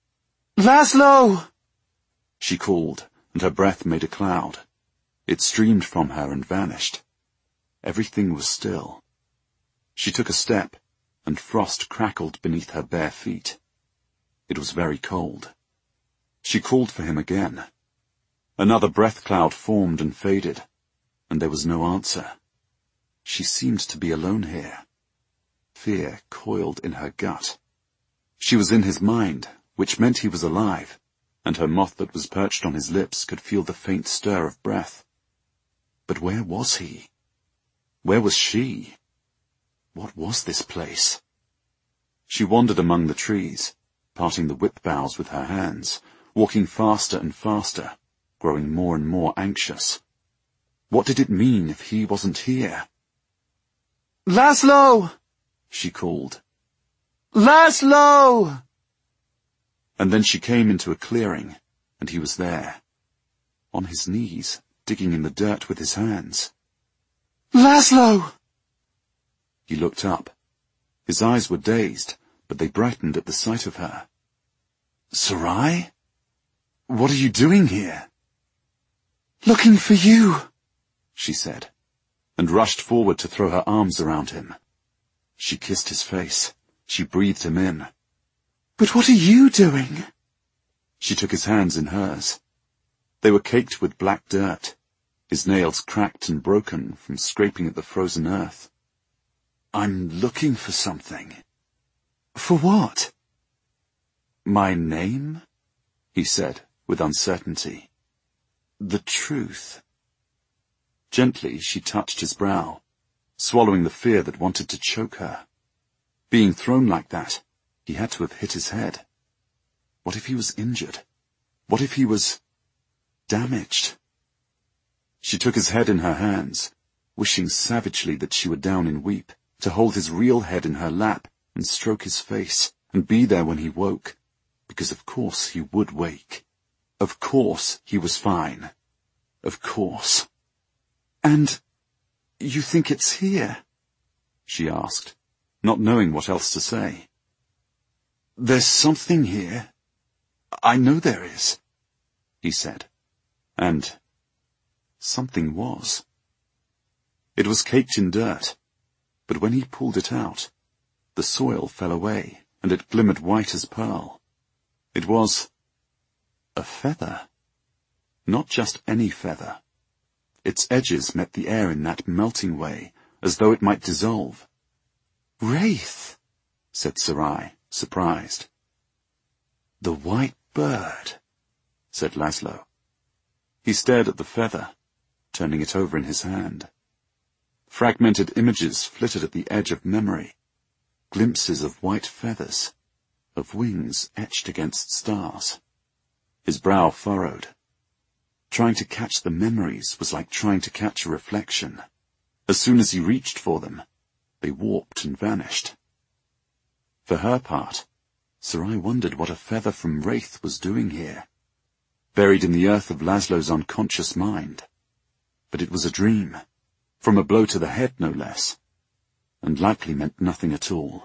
Laszlo! She called, and her breath made a cloud. It streamed from her and vanished. Everything was still. She took a step, and frost crackled beneath her bare feet. It was very cold. She called for him again. Another breath cloud formed and faded, and there was no answer. She seemed to be alone here. Fear coiled in her gut. She was in his mind, which meant he was alive, and her moth that was perched on his lips could feel the faint stir of breath. But where was he? Where was she? What was this place? She wandered among the trees, parting the whip boughs with her hands, walking faster and faster, growing more and more anxious. What did it mean if he wasn't here? Laszlo! She called. Laszlo! And then she came into a clearing, and he was there, on his knees, digging in the dirt with his hands. Laszlo! He looked up. His eyes were dazed, but they brightened at the sight of her. Sarai? What are you doing here? Looking for you, she said, and rushed forward to throw her arms around him. She kissed his face. She breathed him in. But what are you doing? She took his hands in hers. They were caked with black dirt, his nails cracked and broken from scraping at the frozen earth. I'm looking for something. For what? My name? He said, with uncertainty. The truth. Gently she touched his brow, swallowing the fear that wanted to choke her. Being thrown like that, he had to have hit his head. What if he was injured? What if he was damaged? She took his head in her hands, wishing savagely that she were down and weep, to hold his real head in her lap and stroke his face and be there when he woke, because of course he would wake. Of course he was fine. Of course. And you think it's here? She asked, not knowing what else to say. There's something here. I know there is, he said, and something was. It was caked in dirt, but when he pulled it out, the soil fell away, and it glimmered white as pearl. It was a feather. Not just any feather. Its edges met the air in that melting way, as though it might dissolve. Wraith, said Sarai, surprised. "The white bird," said Laszlo. He stared at the feather, turning it over in his hand. Fragmented images flitted at the edge of memory, glimpses of white feathers, of wings etched against stars. His brow furrowed. Trying to catch the memories was like trying to catch a reflection. As soon as he reached for them, they warped and vanished. For her part, Sarai wondered what a feather from Wraith was doing here, buried in the earth of Laszlo's unconscious mind. But it was a dream, from a blow to the head no less, and likely meant nothing at all.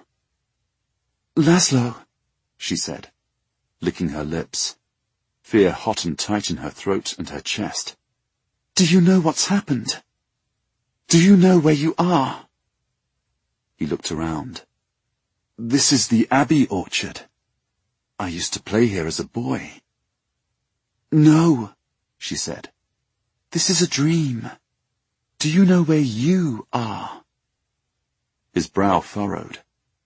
"Laszlo," she said, licking her lips, fear hot and tight in her throat and her chest. "Do you know what's happened? Do you know where you are?" He looked around. "This is the Abbey orchard. I used to play here as a boy." "No," she said. "This is a dream. Do you know where you are?" His brow furrowed.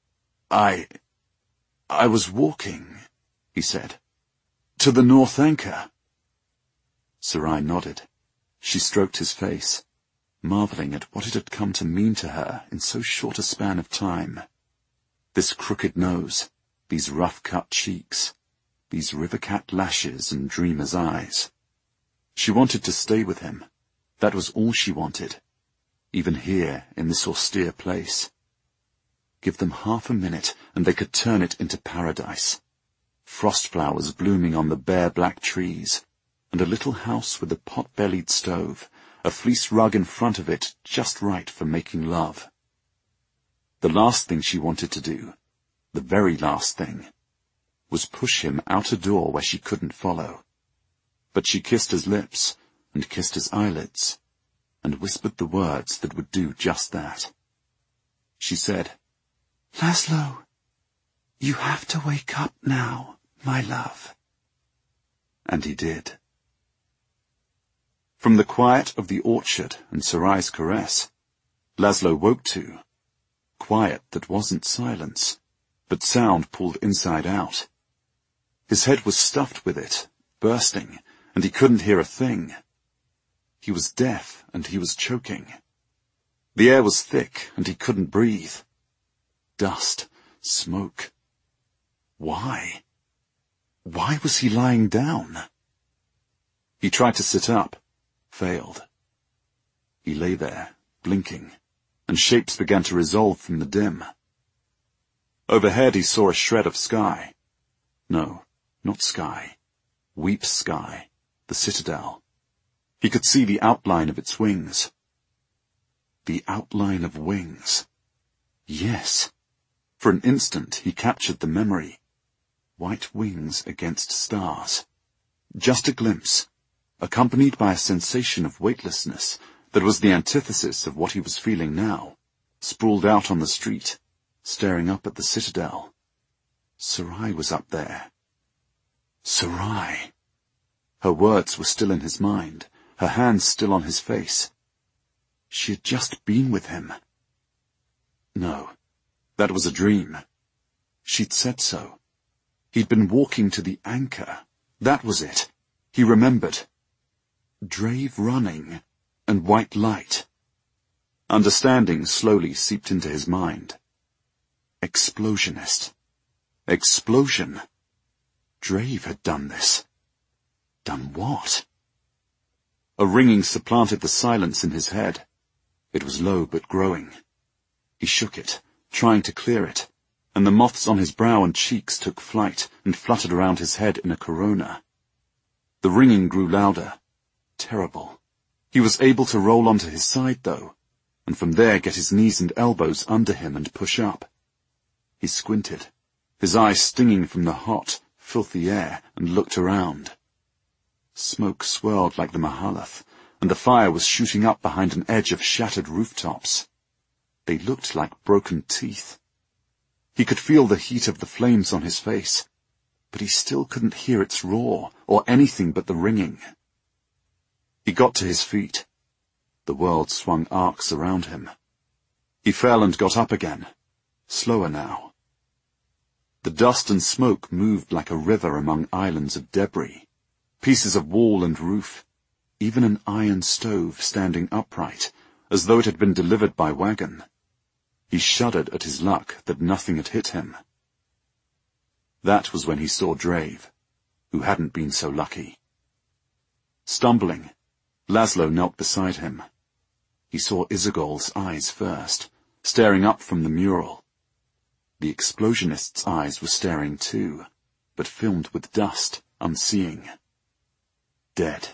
I was walking," he said, "to the North Anchor." Sarai nodded. She stroked his face, marveling at what it had come to mean to her in so short a span of time. This crooked nose, these rough-cut cheeks, these river-cat lashes and dreamer's eyes. She wanted to stay with him. That was all she wanted, even here in this austere place. Give them half a minute and they could turn it into paradise. Frost flowers blooming on the bare black trees, and a little house with a pot-bellied stove, a fleece rug in front of it just right for making love. The last thing she wanted to do, the very last thing, was push him out a door where she couldn't follow. But she kissed his lips and kissed his eyelids, and whispered the words that would do just that. She said, "Laszlo, you have to wake up now, my love." And he did. From the quiet of the orchard and Sarai's caress, Laszlo woke to quiet that wasn't silence, but sound pulled inside out. His head was stuffed with it, bursting, and he couldn't hear a thing. He was deaf and he was choking. The air was thick and he couldn't breathe. Dust, smoke. Why? Why was he lying down? He tried to sit up, failed. He lay there, blinking, and shapes began to resolve from the dim. Overhead he saw a shred of sky. No, not sky. Weep sky, the citadel. He could see the outline of its wings. The outline of wings. Yes. For an instant he captured the memory. White wings against stars. Just a glimpse, accompanied by a sensation of weightlessness that was the antithesis of what he was feeling now, sprawled out on the street, staring up at the citadel. Sarai was up there. Sarai. Her words were still in his mind, her hands still on his face. She had just been with him. No, that was a dream. She'd said so. He'd been walking to the anchor. That was it. He remembered. Drave running, and white light. Understanding slowly seeped into his mind. Explosionist. Explosion. Drave had done this. Done what? A ringing supplanted the silence in his head. It was low but growing. He shook it, trying to clear it, and the moths on his brow and cheeks took flight and fluttered around his head in a corona. The ringing grew louder. Terrible. He was able to roll onto his side, though, and from there get his knees and elbows under him and push up. He squinted, his eyes stinging from the hot, filthy air, and looked around. Smoke swirled like the Mahalath, and the fire was shooting up behind an edge of shattered rooftops. They looked like broken teeth. He could feel the heat of the flames on his face, but he still couldn't hear its roar or anything but the ringing. He got to his feet. The world swung arcs around him. He fell and got up again, slower now. The dust and smoke moved like a river among islands of debris, pieces of wall and roof, even an iron stove standing upright, as though it had been delivered by wagon. He shuddered at his luck that nothing had hit him. That was when he saw Drave, who hadn't been so lucky. Stumbling, Laszlo knelt beside him. He saw Isegol's eyes first, staring up from the mural. The explosionist's eyes were staring too, but filmed with dust, unseeing. Dead.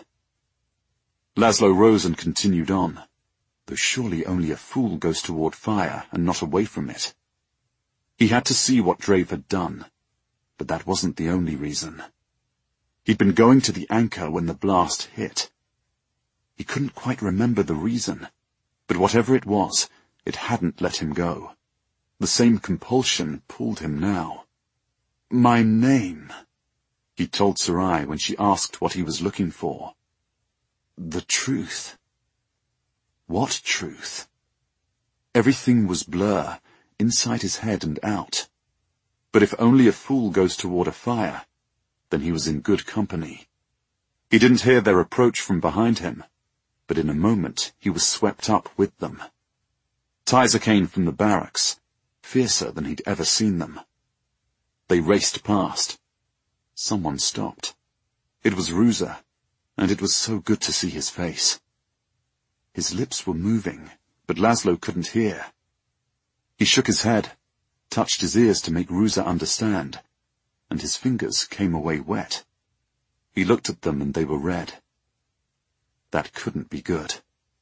Laszlo rose and continued on, though surely only a fool goes toward fire and not away from it. He had to see what Drave had done, but that wasn't the only reason. He'd been going to the anchor when the blast hit. He couldn't quite remember the reason, but whatever it was, it hadn't let him go. The same compulsion pulled him now. "My name," he told Sarai when she asked what he was looking for. "The truth." What truth? Everything was blur, inside his head and out. But if only a fool goes toward a fire, then he was in good company. He didn't hear their approach from behind him, but in a moment he was swept up with them. Tizer came from the barracks, fiercer than he'd ever seen them. They raced past. Someone stopped. It was Ruza, and it was so good to see his face. His lips were moving, but Laszlo couldn't hear. He shook his head, touched his ears to make Ruza understand, and his fingers came away wet. He looked at them and they were red. That couldn't be good.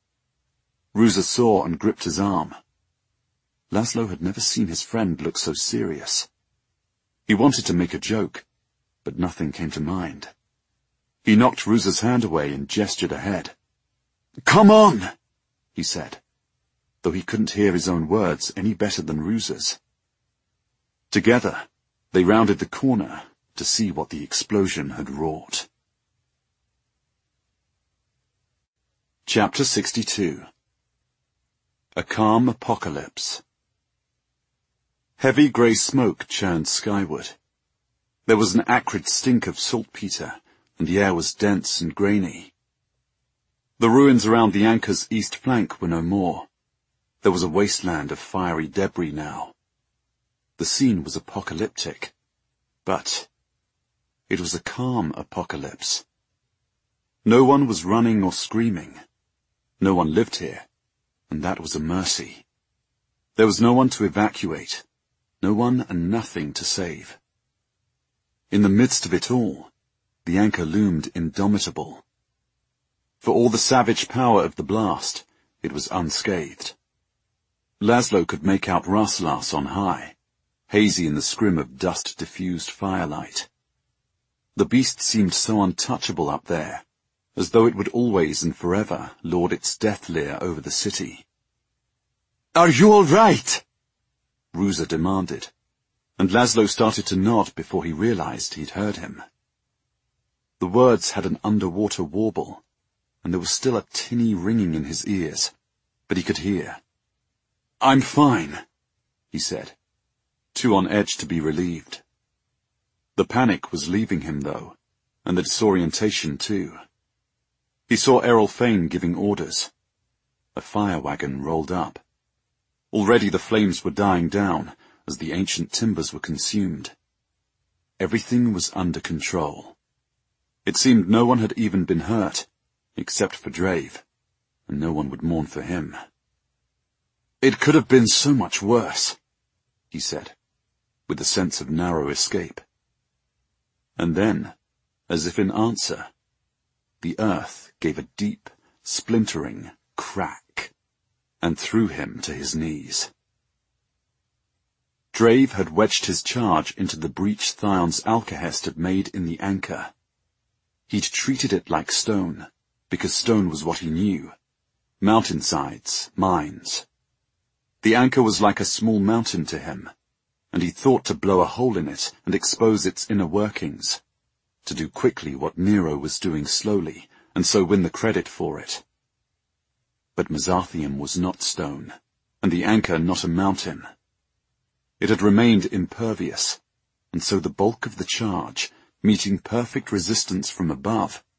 Ruza saw and gripped his arm. Laszlo had never seen his friend look so serious. He wanted to make a joke, but nothing came to mind. He knocked Ruza's hand away and gestured ahead. "Come on," he said, though he couldn't hear his own words any better than Ruza's. Together, they rounded the corner to see what the explosion had wrought. Chapter 62. A Calm Apocalypse. Heavy grey smoke churned skyward. There was an acrid stink of saltpeter, and the air was dense and grainy. The ruins around the anchor's east flank were no more. There was a wasteland of fiery debris now. The scene was apocalyptic, but it was a calm apocalypse. No one was running or screaming. No one lived here, and that was a mercy. There was no one to evacuate, no one and nothing to save. In the midst of it all, the anchor loomed indomitable. For all the savage power of the blast, it was unscathed. Laszlo could make out Rasselas on high, hazy in the scrim of dust-diffused firelight. The beast seemed so untouchable up there, as though it would always and forever lord its death leer over the city. "Are you all right?" Ruza demanded, and Laszlo started to nod before he realized he'd heard him. The words had an underwater warble, and there was still a tinny ringing in his ears, but he could hear. "I'm fine," he said, too on edge to be relieved. The panic was leaving him, though, and the disorientation too. He saw Errol Fane giving orders. A fire wagon rolled up. Already the flames were dying down as the ancient timbers were consumed. Everything was under control. It seemed no one had even been hurt, except for Drave, and no one would mourn for him. "It could have been so much worse," he said, with a sense of narrow escape. And then, as if in answer, the earth gave a deep, splintering crack, and threw him to his knees. Drave had wedged his charge into the breach Thion's Alcahest had made in the anchor. He'd treated it like stone, because stone was what he knew. Mountainsides, mines. The anchor was like a small mountain to him, and he thought to blow a hole in it and expose its inner workings, to do quickly what Nero was doing slowly, and so win the credit for it. But Mesathium was not stone, and the anchor not a mountain. It had remained impervious, and so the bulk of the charge, meeting perfect resistance from above,